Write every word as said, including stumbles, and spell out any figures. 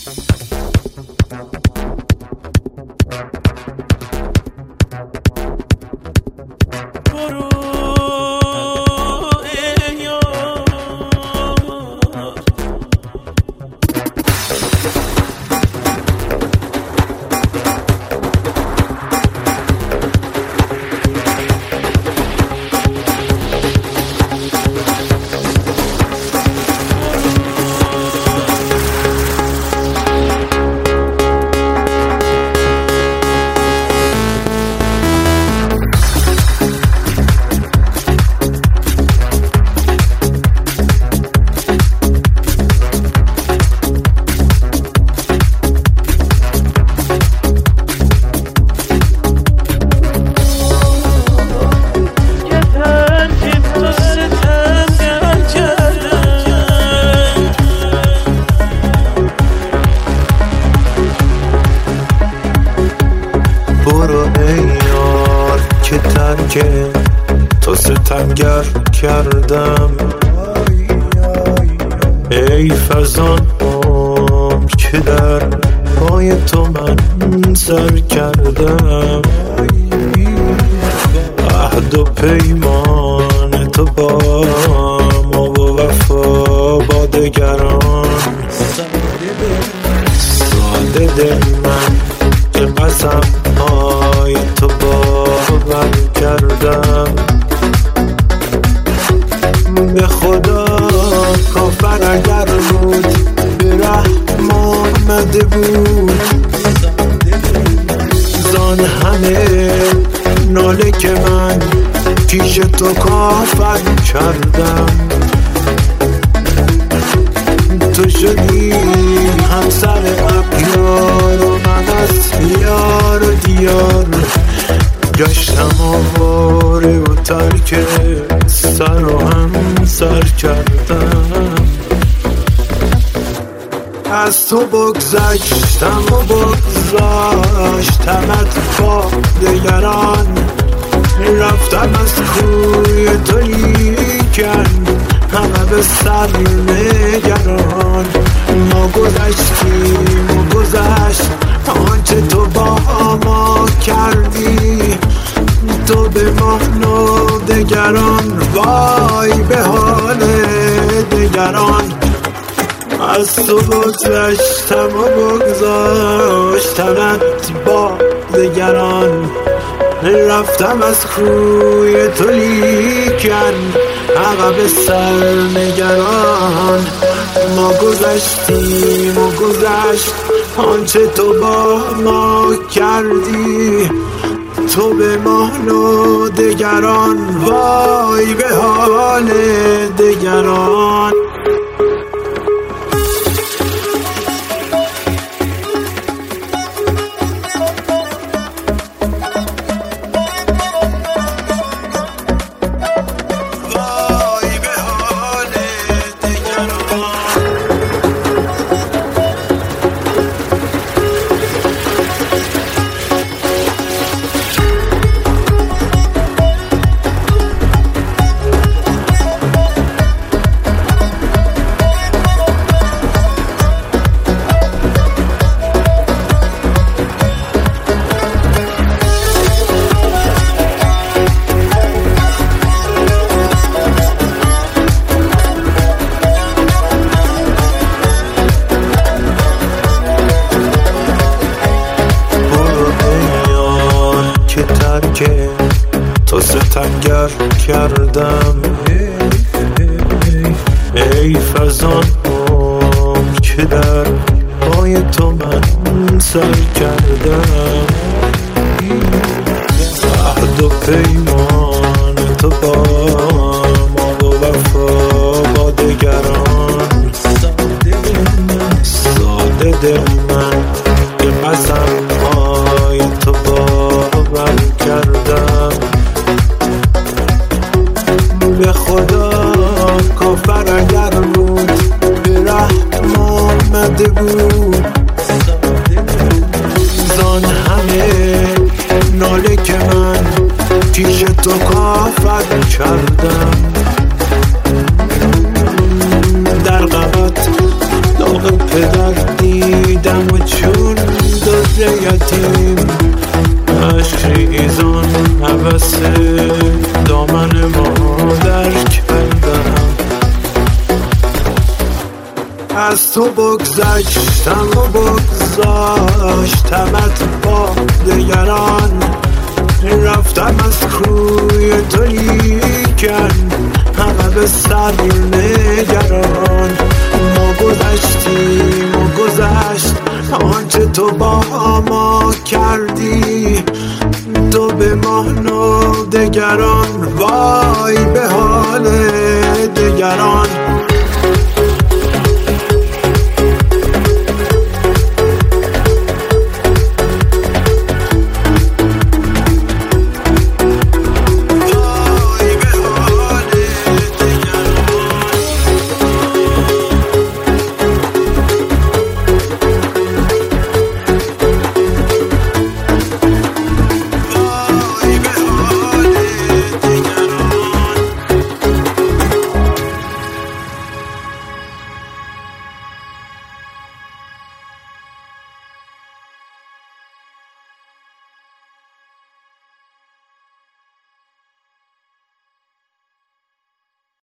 تو ستمگر کردم، ای فرزان عمر که در پای تو من سر کردم. عهد و پیمان تو با ما و وفا با دگران، ساده دل من که قسم های تو باور کردم. به خدا کافر اگر بود به رحم آمده بود، زان همه ناله که من پیش تو کافر کردم. تو شدی همسر اغیار و من از یار و دیار گشتم آواره و ترک سر و هم سر کردم. از تو بگذشتم و بگذاشتمت با دگران، رفتم از کوی تو لیکن همه به سر نگران. ما گذشتیم و گذشت آنچه تو با ما کردی، تو به ما و دگران وای به حال دگران. از تو بگذشتم و بگذاشتمت با دگران، رفتم از کوی تو لیکن عقب سر نگران. ما گذشتیم و گذشت آنچه تو با ما کردی، تو به ما و دگران وای به حال دگران. تو ستمگر کردم، ای فرزان عمر که در پای تو من سر کردم. عهد و پیمان تو با ما و وفا با دگران، ساده دل من به قسم های تو باور کردم. به خدا کافر اگر بود به رحم آمده بود، زان همه ناله که من پیش تو کافر کردم. در غمت داغ پدر دیدم از تو بگذشتم و بگذاشتمت با دگران، رفتم از کوی تو لیکن همه به سر نگران. ما گذشتیم و گذشت آنچه تو با ما کردی، تو به مان و دگران، وای به حال دگران.